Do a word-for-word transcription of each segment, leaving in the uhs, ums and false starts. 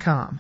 com.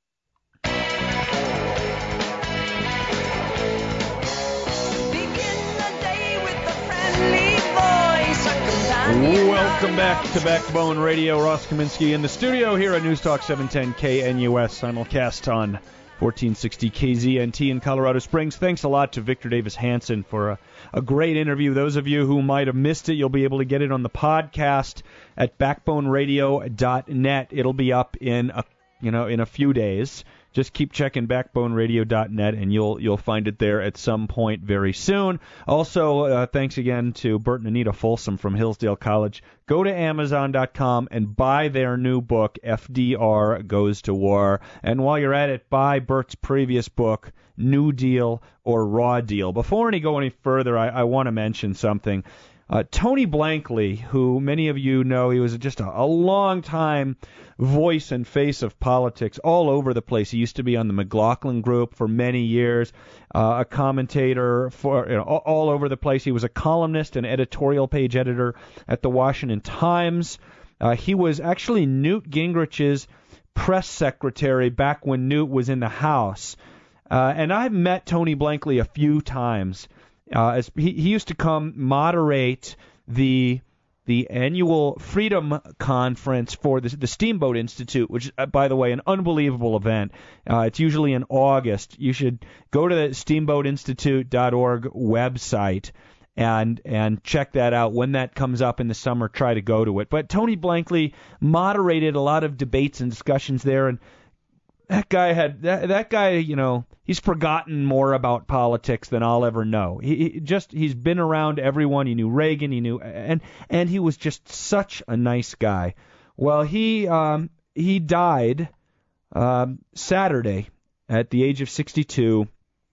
Welcome back to Backbone Radio. Ross Kaminsky in the studio here at News Talk seven ten K N U S, simulcast on fourteen sixty K Z N T in Colorado Springs. Thanks a lot to Victor Davis Hanson for a, a great interview. Those of you who might have missed it, you'll be able to get it on the podcast at backbone radio dot net. It'll be up in a you know in a few days. Just keep checking backbone radio dot net, and you'll you'll find it there at some point very soon. Also, uh, thanks again to Bert and Anita Folsom from Hillsdale College. Go to amazon dot com and buy their new book, F D R Goes to War. And while you're at it, buy Bert's previous book, New Deal or Raw Deal. Before I go any further, I, I want to mention something. Uh, Tony Blankley, who many of you know, he was just a, a long time voice and face of politics all over the place. He used to be on the McLaughlin Group for many years, uh, a commentator for you know, all, all over the place. He was a columnist and editorial page editor at the Washington Times. Uh, he was actually Newt Gingrich's press secretary back when Newt was in the House. Uh, and I've met Tony Blankley a few times. Uh, as he, he used to come moderate the the annual Freedom Conference for the, the Steamboat Institute, which is, uh, by the way, an unbelievable event. Uh, it's usually in August. You should go to the steamboat institute dot org website and and check that out. When that comes up in the summer, try to go to it. But Tony Blankley moderated a lot of debates and discussions there, and That guy had that, that guy, you know, he's forgotten more about politics than I'll ever know. He, he just he's been around everyone. He knew Reagan, he knew and and he was just such a nice guy. Well, he um he died um Saturday at the age of sixty-two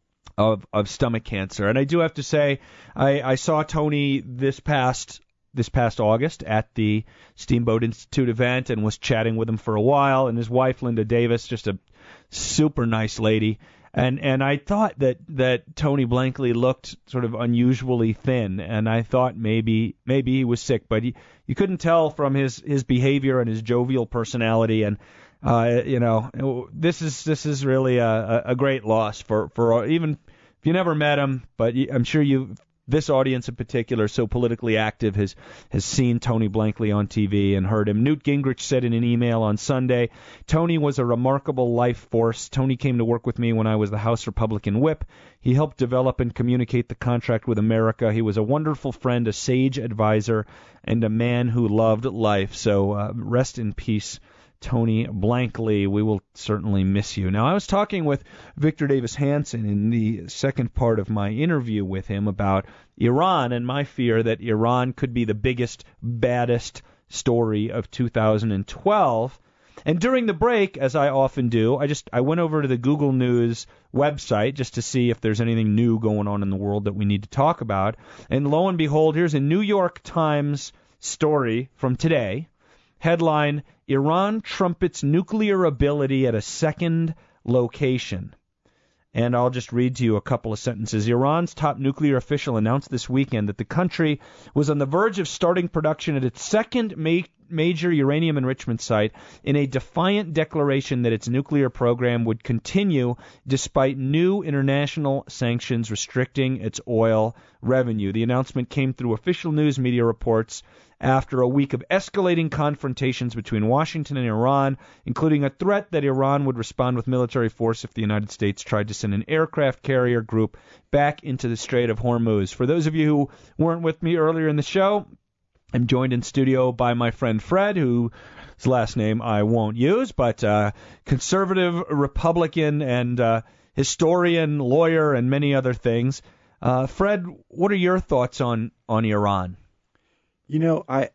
of of stomach cancer. And I do have to say I I saw Tony this past this past August at the Steamboat Institute event and was chatting with him for a while, and his wife, Linda Davis, just a super nice lady. And and I thought that, that Tony Blankley looked sort of unusually thin, and I thought maybe maybe he was sick, but he, you couldn't tell from his, his behavior and his jovial personality. And uh, you know, this is this is really a, a great loss for, for even if you never met him, but I'm sure you. This audience in particular, so politically active, has has seen Tony Blankley on T V and heard him. Newt Gingrich said in an email on Sunday, Tony was a remarkable life force. Tony came to work with me when I was the House Republican whip. He helped develop and communicate the contract with America. He was a wonderful friend, a sage advisor, and a man who loved life. So uh, rest in peace, Tony Blankley. We will certainly miss you. Now, I was talking with Victor Davis Hanson in the second part of my interview with him about Iran and my fear that Iran could be the biggest, baddest story of two thousand twelve. And during the break, as I often do, I just I went over to the Google News website just to see if there's anything new going on in the world that we need to talk about. And lo and behold, here's a New York Times story from today. Headline, Iran trumpets nuclear ability at a second location. And I'll just read to you a couple of sentences. Iran's top nuclear official announced this weekend that the country was on the verge of starting production at its second ma- major uranium enrichment site in a defiant declaration that its nuclear program would continue despite new international sanctions restricting its oil revenue. The announcement came through official news media reports after a week of escalating confrontations between Washington and Iran, including a threat that Iran would respond with military force if the United States tried to send an aircraft carrier group back into the Strait of Hormuz. For those of you who weren't with me earlier in the show, I'm joined in studio by my friend Fred, whose last name I won't use, but uh, conservative Republican and uh, historian, lawyer, and many other things. Uh, Fred, what are your thoughts on, on Iran? You know, I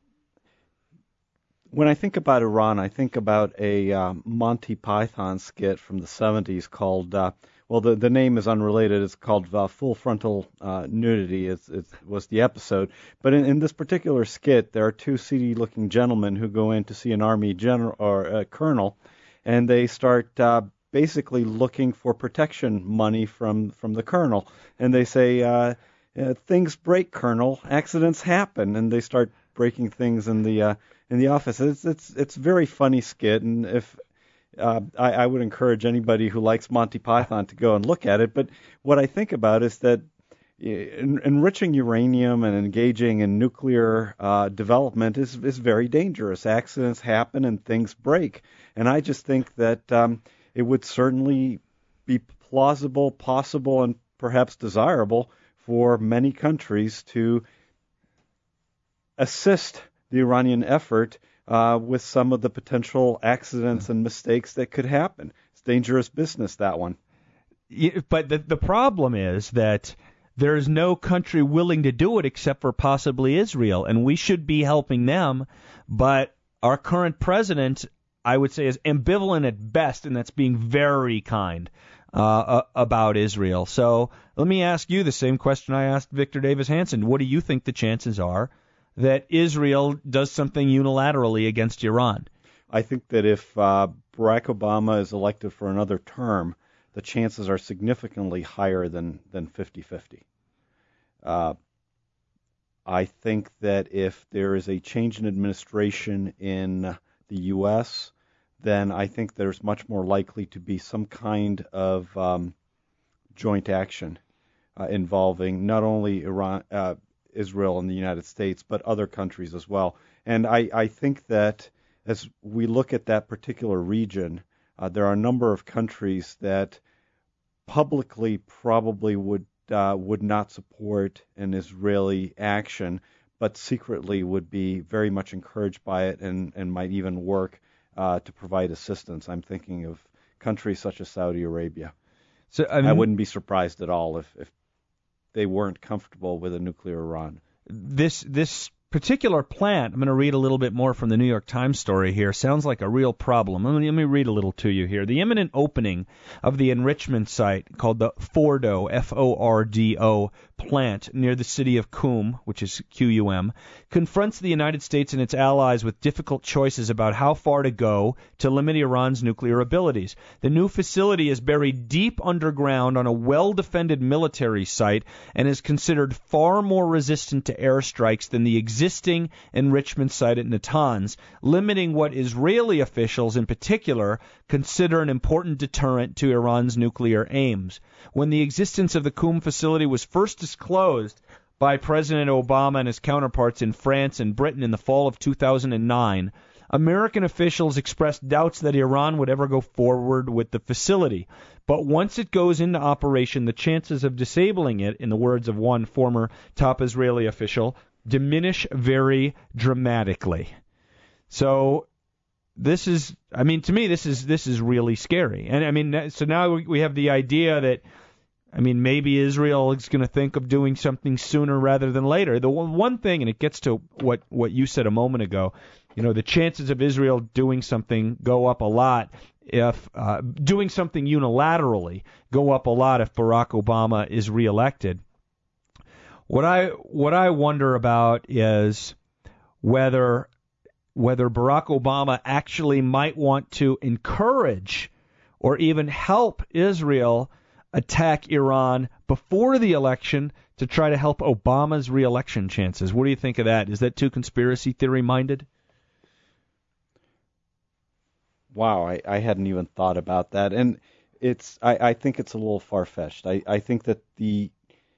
when I think about Iran, I think about a uh, Monty Python skit from the seventies called, uh, well, the the name is unrelated. It's called uh, Full Frontal uh, Nudity. It's, it was the episode. But in, in this particular skit, there are two seedy-looking gentlemen who go in to see an army general or uh, colonel, and they start uh, basically looking for protection money from, from the colonel. And they say, uh, Uh, things break, Colonel. Accidents happen, and they start breaking things in the uh, in the office. It's it's it's a very funny skit, and if uh, I, I would encourage anybody who likes Monty Python to go and look at it. But what I think about is that en- enriching uranium and engaging in nuclear uh, development is, is very dangerous. Accidents happen and things break. And I just think that um, it would certainly be plausible, possible, and perhaps desirable for many countries to assist the Iranian effort uh, with some of the potential accidents and mistakes that could happen. It's dangerous business, that one. Yeah, but the, the problem is that there is no country willing to do it except for possibly Israel, and we should be helping them. But our current president, I would say, is ambivalent at best, and that's being very kind uh, about Israel. So let me ask you the same question I asked Victor Davis Hanson. What do you think the chances are that Israel does something unilaterally against Iran? I think that if uh, Barack Obama is elected for another term, the chances are significantly higher than, than fifty-fifty. Uh, I think that if there is a change in administration in the U S, then I think there's much more likely to be some kind of um, joint action uh, involving not only Iran, uh, Israel and the United States, but other countries as well. And I, I think that as we look at that particular region, uh, there are a number of countries that publicly probably would uh, would not support an Israeli action, but secretly would be very much encouraged by it and, and might even work uh, to provide assistance. I'm thinking of countries such as Saudi Arabia. So I, mean, I wouldn't be surprised at all if, if they weren't comfortable with a nuclear Iran. This this particular plant, I'm going to read a little bit more from the New York Times story here, sounds like a real problem. Let me, let me read a little to you here. The imminent opening of the enrichment site called the Fordo, F O R D O, plant near the city of Qum, which is Q U M, confronts the United States and its allies with difficult choices about how far to go to limit Iran's nuclear abilities. The new facility is buried deep underground on a well-defended military site and is considered far more resistant to airstrikes than the existing enrichment site at Natanz, limiting what Israeli officials in particular consider an important deterrent to Iran's nuclear aims. When the existence of the Qum facility was first disclosed by President Obama and his counterparts in France and Britain in the fall of two thousand nine, American officials expressed doubts that Iran would ever go forward with the facility. But once it goes into operation, the chances of disabling it, in the words of one former top Israeli official, diminish very dramatically. So this is, I mean, to me, this is this is really scary. And I mean, so now we have the idea that, I mean, maybe Israel is going to think of doing something sooner rather than later. The one thing, and it gets to what, what you said a moment ago, you know, the chances of Israel doing something go up a lot if uh, doing something unilaterally go up a lot if Barack Obama is reelected. What I what I wonder about is whether whether Barack Obama actually might want to encourage or even help Israel attack Iran before the election to try to help Obama's reelection chances. What do you think of that? Is that too conspiracy theory minded? Wow, I, I hadn't even thought about that. And it's I, I think it's a little far-fetched. I, I think that the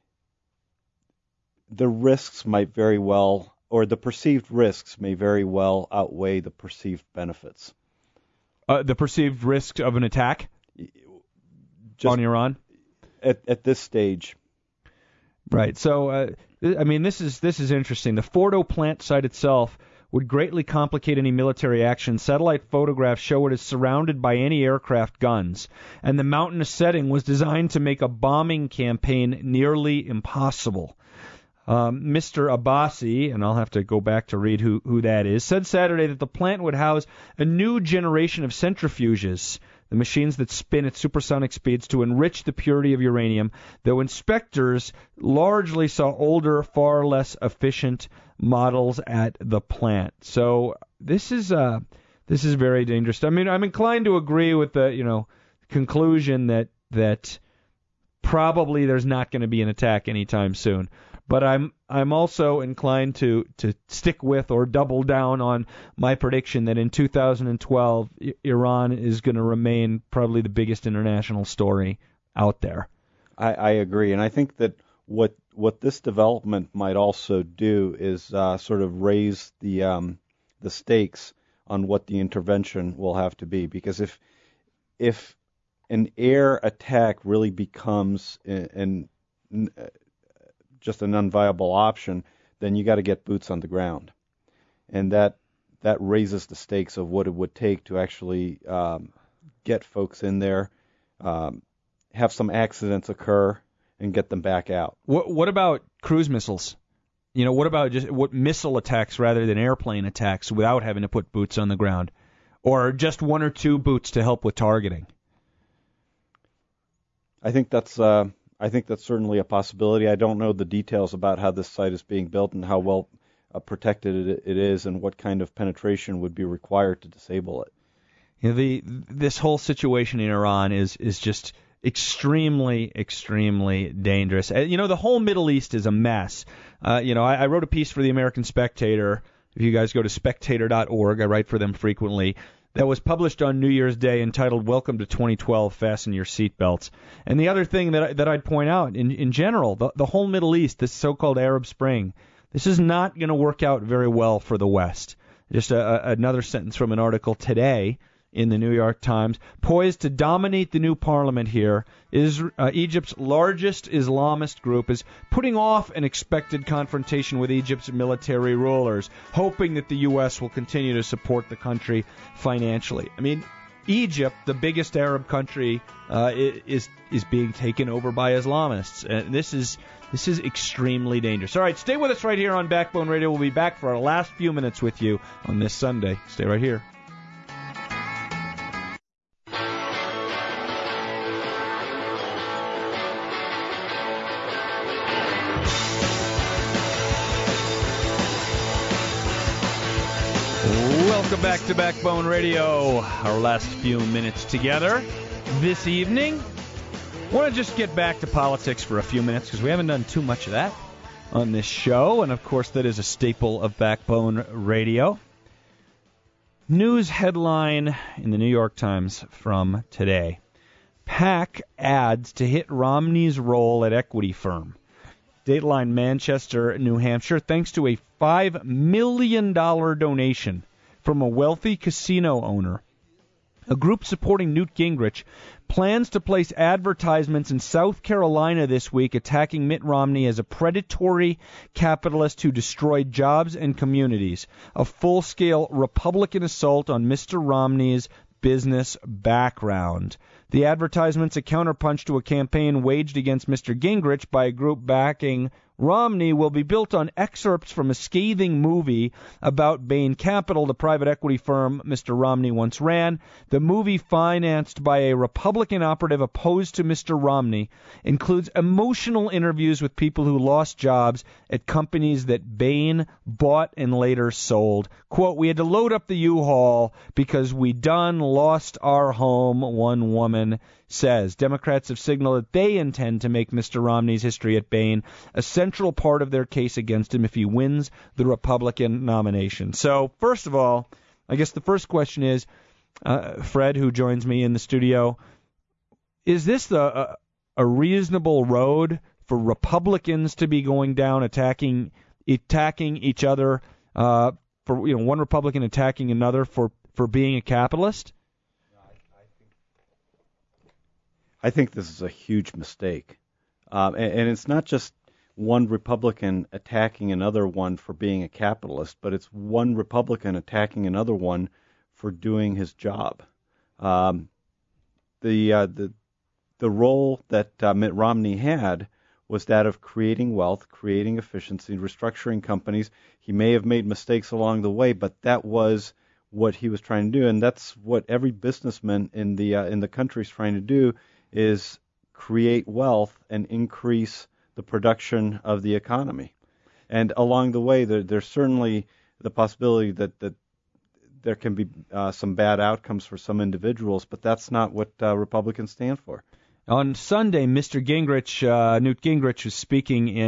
the risks might very well, or the perceived risks may very well outweigh the perceived benefits. Uh, the perceived risks of an attack Just on Iran? At, at this stage. Right. So, uh, I mean, this is this is interesting. The Fordo plant site itself would greatly complicate any military action. Satellite photographs show it is surrounded by anti-aircraft guns, and the mountainous setting was designed to make a bombing campaign nearly impossible. Um, Mister Abbasi, and I'll have to go back to read who, who that is, said Saturday that the plant would house a new generation of centrifuges, the machines that spin at supersonic speeds to enrich the purity of uranium, though inspectors largely saw older, far less efficient models at the plant. So this is uh, this is very dangerous. I mean, I'm inclined to agree with the you know conclusion that that probably there's not going to be an attack anytime soon. But I'm I'm also inclined to, to stick with or double down on my prediction that in two thousand twelve, I- Iran is going to remain probably the biggest international story out there. I, I agree, and I think that what what this development might also do is uh, sort of raise the um, the stakes on what the intervention will have to be. Because if if an air attack really becomes an, an just an unviable option, then you got to get boots on the ground, and that that raises the stakes of what it would take to actually um, get folks in there, um, have some accidents occur, and get them back out. What what about cruise missiles? You know, what about just what missile attacks rather than airplane attacks without having to put boots on the ground, or just one or two boots to help with targeting? I think that's. Uh, I think that's certainly a possibility. I don't know the details about how this site is being built and how well uh, protected it, it is, and what kind of penetration would be required to disable it. You know, the this whole situation in Iran is is just extremely, extremely dangerous. You know, the whole Middle East is a mess. Uh, you know, I, I wrote a piece for the American Spectator. If you guys go to spectator dot org, I write for them frequently. That was published on New Year's Day, entitled "Welcome to twenty twelve. Fasten Your Seatbelts." And the other thing that I, that I'd point out, in in general, the the whole Middle East, this so-called Arab Spring, this is not going to work out very well for the West. Just a, a, another sentence from an article today in the New York Times. Poised to dominate the new parliament here, is uh, Egypt's largest Islamist group is putting off an expected confrontation with Egypt's military rulers, hoping that the U S will continue to support the country financially. I mean, Egypt, the biggest Arab country, uh, is is being taken over by Islamists. And this is this is extremely dangerous. All right, stay with us right here on Backbone Radio. We'll be back for our last few minutes with you on this Sunday. Stay right here. Welcome back to Backbone Radio. Our last few minutes together this evening. I want to just get back to politics for a few minutes because we haven't done too much of that on this show. And, of course, that is a staple of Backbone Radio. News headline in the New York Times from today. PAC adds to hit Romney's role at equity firm. Dateline Manchester, New Hampshire, thanks to a five million dollars donation from a wealthy casino owner. A group supporting Newt Gingrich plans to place advertisements in South Carolina this week attacking Mitt Romney as a predatory capitalist who destroyed jobs and communities. A full-scale Republican assault on Mister Romney's business background. The advertisement's a counterpunch to a campaign waged against Mister Gingrich by a group backing Romney will be built on excerpts from a scathing movie about Bain Capital, the private equity firm Mister Romney once ran. The movie, financed by a Republican operative opposed to Mister Romney, includes emotional interviews with people who lost jobs at companies that Bain bought and later sold. Quote, "We had to load up the U-Haul because we done lost our home," one woman says. Democrats have signaled that they intend to make Mister Romney's history at Bain a central part of their case against him if he wins the Republican nomination. So, first of all, I guess the first question is, uh, Fred, who joins me in the studio, is this the, uh, a reasonable road for Republicans to be going down, attacking attacking each other, uh, for you know one Republican attacking another for, for being a capitalist? I think this is a huge mistake. Um, and, and it's not just one Republican attacking another one for being a capitalist, but it's one Republican attacking another one for doing his job. Um, the, uh, the the role that uh, Mitt Romney had was that of creating wealth, creating efficiency, restructuring companies. He may have made mistakes along the way, but that was what he was trying to do, and that's what every businessman in the uh, in the country is trying to do, is create wealth and increase the production of the economy. And along the way, there, there's certainly the possibility that, that there can be uh, some bad outcomes for some individuals, but that's not what uh, Republicans stand for. On Sunday, Mister Gingrich, uh, Newt Gingrich, was speaking in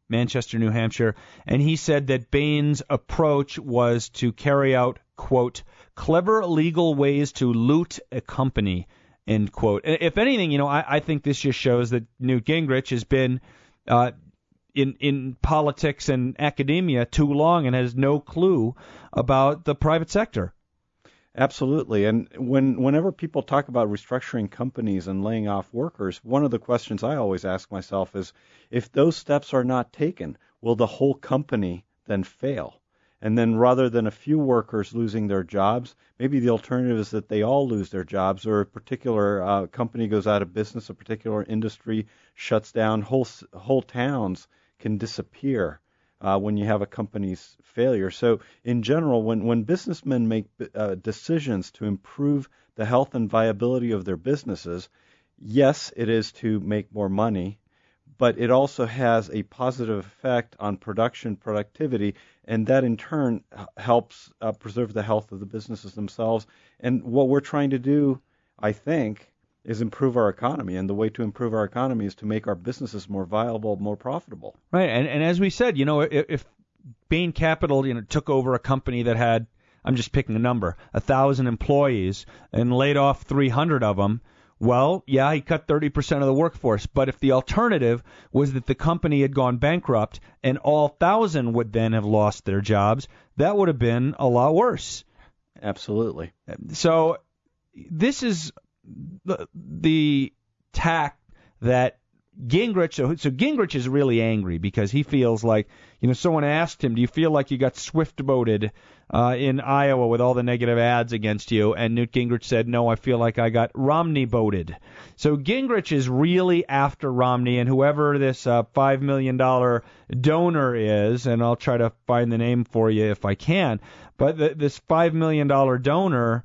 Manchester, New Hampshire, and he said that Bain's approach was to carry out, quote, clever legal ways to loot a company, end quote. If anything, you know, I, I think this just shows that Newt Gingrich has been uh, in in politics and academia too long and has no clue about the private sector. Absolutely. And when whenever people talk about restructuring companies and laying off workers, one of the questions I always ask myself is, if those steps are not taken, will the whole company then fail? And then rather than a few workers losing their jobs, maybe the alternative is that they all lose their jobs, or a particular uh, company goes out of business, a particular industry shuts down, whole whole towns can disappear uh, when you have a company's failure. So in general, when, when businessmen make uh, decisions to improve the health and viability of their businesses, yes, it is to make more money, but it also has a positive effect on production productivity, and that in turn helps uh, preserve the health of the businesses themselves. And what we're trying to do, I think, is improve our economy, and the way to improve our economy is to make our businesses more viable, more profitable. Right, and and as we said, you know, if, if Bain Capital, you know, took over a company that had, I'm just picking a number, a thousand employees and laid off three hundred of them, well, yeah, he cut thirty percent of the workforce. But if the alternative was that the company had gone bankrupt and all thousand would then have lost their jobs, that would have been a lot worse. Absolutely. So this is the, the tack that Gingrich, so, so Gingrich is really angry because he feels like, you know, someone asked him, do you feel like you got swift-boated uh, in Iowa with all the negative ads against you? And Newt Gingrich said, no, I feel like I got Romney-boated. So Gingrich is really after Romney, and whoever this uh, five million dollars donor is, and I'll try to find the name for you if I can, but the, this five million dollars donor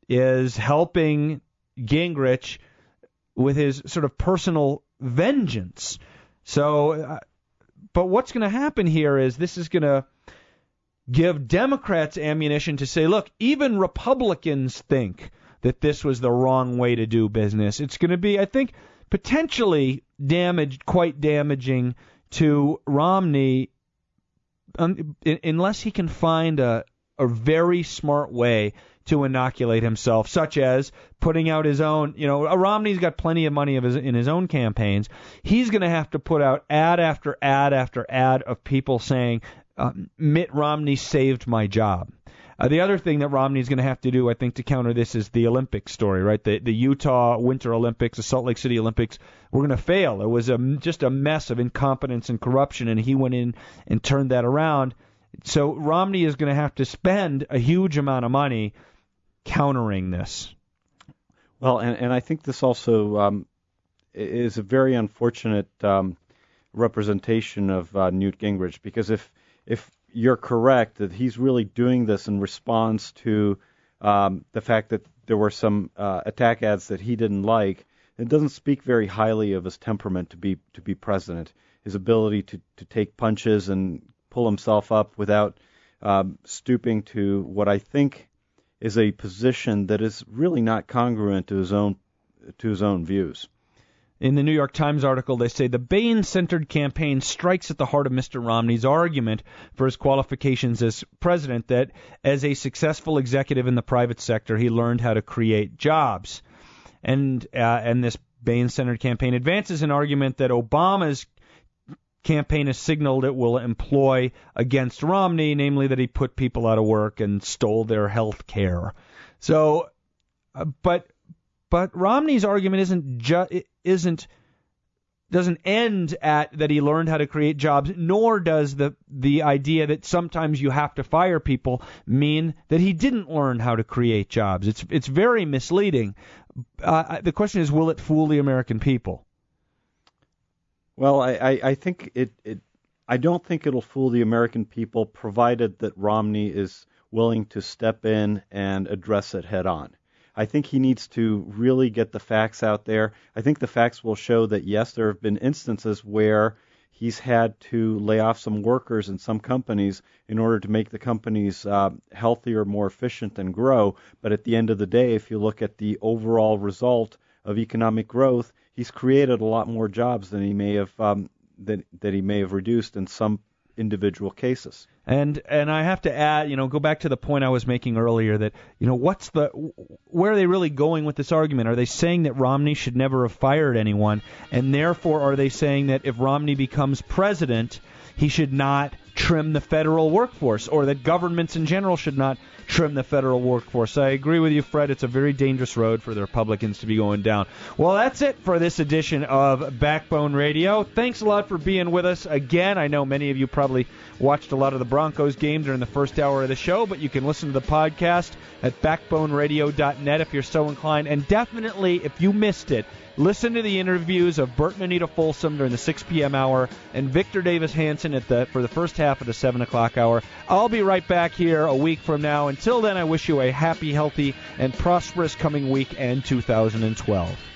is helping Gingrich with his sort of personal vengeance. So, uh, but what's going to happen here is this is going to give Democrats ammunition to say, look, even Republicans think that this was the wrong way to do business. It's going to be, I think, potentially damaged, quite damaging to Romney um, unless he can find a, a very smart way to inoculate himself, such as putting out his own, you know, Romney's got plenty of money of his, in his own campaigns. He's going to have to put out ad after ad after ad of people saying, uh, Mitt Romney saved my job. Uh, the other thing that Romney's going to have to do, I think, to counter this is the Olympics story, right? The, the Utah Winter Olympics, the Salt Lake City Olympics were going to fail. It was a, just a mess of incompetence and corruption, and he went in and turned that around. So Romney is going to have to spend a huge amount of money countering this. Well, and, and I think this also um, is a very unfortunate um, representation of uh, Newt Gingrich, because if if you're correct that he's really doing this in response to um, the fact that there were some uh, attack ads that he didn't like, it doesn't speak very highly of his temperament to be to be president. His ability to, to take punches and pull himself up without um, stooping to what I think is a position that is really not congruent to his own to his own views. In the New York Times article, they say the Bain-centered campaign strikes at the heart of Mister Romney's argument for his qualifications as president, that as a successful executive in the private sector, he learned how to create jobs. And uh, and this Bain-centered campaign advances an argument that Obama's campaign has signaled it will employ against Romney, namely that he put people out of work and stole their health care. So, uh, but but Romney's argument isn't ju- isn't doesn't end at that he learned how to create jobs, nor does the the idea that sometimes you have to fire people mean that he didn't learn how to create jobs. It's it's very misleading. Uh, the question is, will it fool the American people? Well, I, I, I think it, it I don't think it'll fool the American people, provided that Romney is willing to step in and address it head on. I think he needs to really get the facts out there. I think the facts will show that, yes, there have been instances where he's had to lay off some workers in some companies in order to make the companies uh, healthier, more efficient, and grow. But at the end of the day, if you look at the overall result of economic growth, he's created a lot more jobs than he may have um, that that he may have reduced in some individual cases. And and I have to add, you know, go back to the point I was making earlier that, you know, what's the where are they really going with this argument? Are they saying that Romney should never have fired anyone, and therefore are they saying that if Romney becomes president, he should not trim the federal workforce, or that governments in general should not trim the federal workforce? I agree with you, Fred. It's a very dangerous road for the Republicans to be going down. Well, that's it for this edition of Backbone Radio. Thanks a lot for being with us again. I know many of you probably watched a lot of the Broncos game during the first hour of the show, but you can listen to the podcast at backbone radio dot net if you're so inclined. And definitely, if you missed it, listen to the interviews of Bert and Anita Folsom during the six p.m. hour and Victor Davis Hanson at the for the first half of the seven o'clock hour. I'll be right back here a week from now. Until then, I wish you a happy, healthy, and prosperous coming week and two thousand twelve.